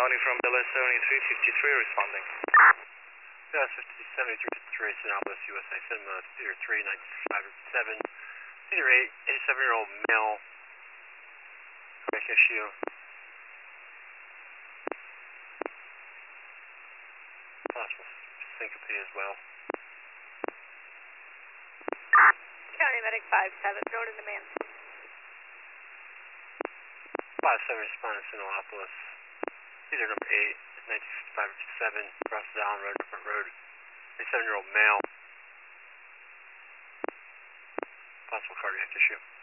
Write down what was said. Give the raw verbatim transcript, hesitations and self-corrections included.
Howling from L S seventy-three fifty-three responding. L S seventy-three fifty-three, Sinaloa, U S A, Cinema, Theater three, ninety-five seven, Theater eight, eighty-seven-year-old male, cardiac issue. Possible syncope as well. County Medic five seven, throw it in demand. five seven, responding Sinalopolis. Theater number eight, nineteen fifty-five fifty-seven, across the Allen Road, Front Road. eighty-seven-year-old male. Possible cardiac issue.